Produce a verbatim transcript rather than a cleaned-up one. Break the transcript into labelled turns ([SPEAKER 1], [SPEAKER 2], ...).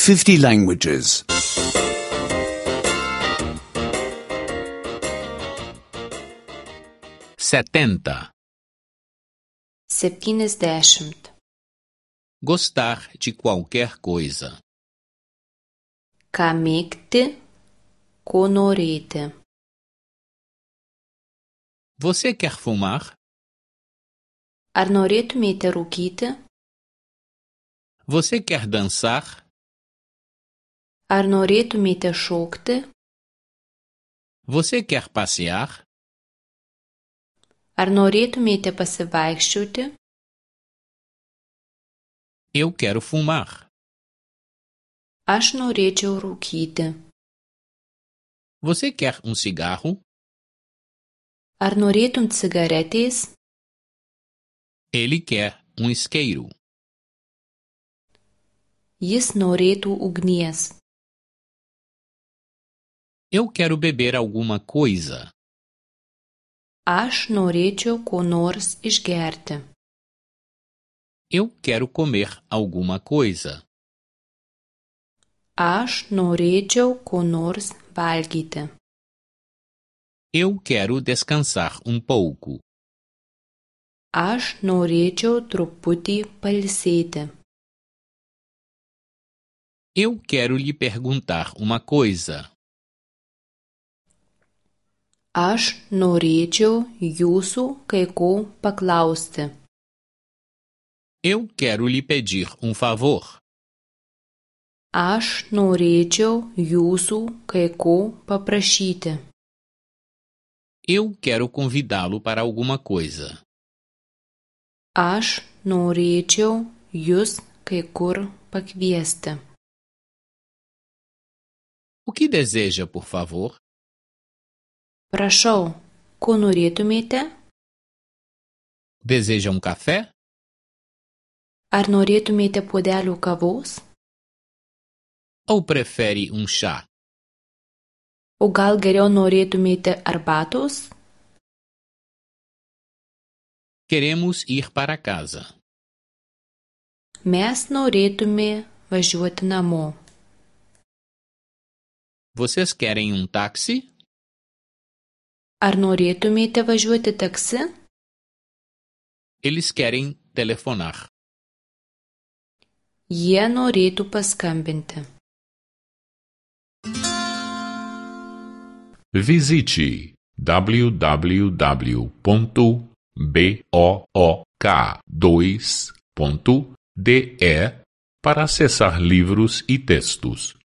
[SPEAKER 1] fifty languages.
[SPEAKER 2] setenta.
[SPEAKER 3] septyniasdešimt.
[SPEAKER 2] Gostar de qualquer coisa.
[SPEAKER 3] Ką mėgti, ko norėti.
[SPEAKER 2] Você quer fumar?
[SPEAKER 3] Ar norėtumėte rūkyti?
[SPEAKER 2] Você quer dançar?
[SPEAKER 3] Ar norėtumėte šokti?
[SPEAKER 2] Você quer passear?
[SPEAKER 3] Ar norėtumėte pasivaikščioti?
[SPEAKER 2] Eu quero fumar.
[SPEAKER 3] Aš norėčiau rūkyti.
[SPEAKER 2] Você quer um cigarro?
[SPEAKER 3] Ar norėtum cigaretės?
[SPEAKER 2] Ele quer um isqueiro.
[SPEAKER 3] Jis norėtų ugnies.
[SPEAKER 2] Eu quero beber alguma coisa.
[SPEAKER 3] Aš norėčiau ko nors išgerti.
[SPEAKER 2] Eu quero comer alguma coisa.
[SPEAKER 3] Aš norėčiau ko nors valgyti.
[SPEAKER 2] Eu quero descansar um pouco.
[SPEAKER 3] Aš norėčiau truputį pailsėti.
[SPEAKER 2] Eu quero lhe perguntar uma coisa.
[SPEAKER 3] Aš norėčiau jūsų kai ko paklausti.
[SPEAKER 2] Eu quero lhe pedir um favor.
[SPEAKER 3] Aš norėčiau jūsų kai ko paprašyti.
[SPEAKER 2] Eu quero convidá-lo para alguma coisa.
[SPEAKER 3] Aš norėčiau jus kai kur pakviesti.
[SPEAKER 2] O que deseja, por favor?
[SPEAKER 3] Prašau, ko norėtumėte?
[SPEAKER 2] Deseja um café?
[SPEAKER 3] Ar norėtumėte puodelių kavos?
[SPEAKER 2] Ou prefere um chá?
[SPEAKER 3] O gal geriau norėtumėte arbatos?
[SPEAKER 2] Queremos ir para casa.
[SPEAKER 3] Mes norėtume važiuoti namo.
[SPEAKER 2] Vocês querem um táxi?
[SPEAKER 3] Ar norėtumėte važiuoti taksi?
[SPEAKER 2] Eles querem telefonar.
[SPEAKER 3] Jie norėtų paskambinti.
[SPEAKER 4] Visite w w w ponto book dois ponto de para acessar livros e textos.